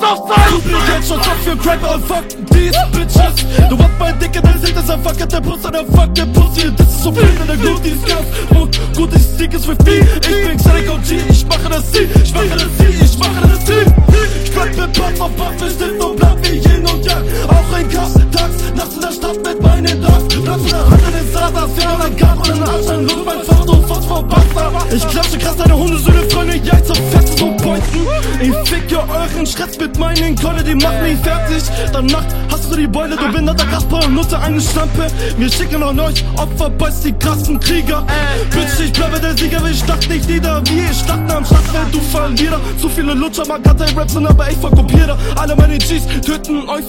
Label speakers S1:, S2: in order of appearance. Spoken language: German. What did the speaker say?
S1: doch sein! Du bist jetzt schon Kopf für Crack und fuck these bitches. Du hast mein Dicke, dein Sicht ist ein fucker, der Brust an der fucking Pussy. Das ist so viel in der Glut, die ist ganz und gut, ich stick es with me. Ich bin Xenic OG, ich mache das Sie, ich mache das Sie, ich mache das Sie. Ich bleib mit Pumps auf Pumps, wir sind so blatt wie Yin und Yang. Auch ein Kass, tags, nachts in der Stadt mit meinen Dogs. Platz in der Hand in den Satas, Finger in den Garten und den Arsch, dann luft mein Foto, Phosphor-Basta. Ich klatsche krass deine Hundesöhne, Freunde, jagt so fest so pointen. Ich ficke euren Schretz mit meinen Keule, die macht mich fertig. Danach hast du die Beule, du behinderter Kasper und nutze eine Stampe. Wir schicken an euch Opferboys, die krassen Krieger. Bitch, ich bleibe der Sieger, ich schlacht nicht nieder, wie ich schlachten am Schlachtfeld, du Verlierer. Zu viele Lutscher, Magata, Raps sind aber echt verkopierer. Alle meine Gs töten euch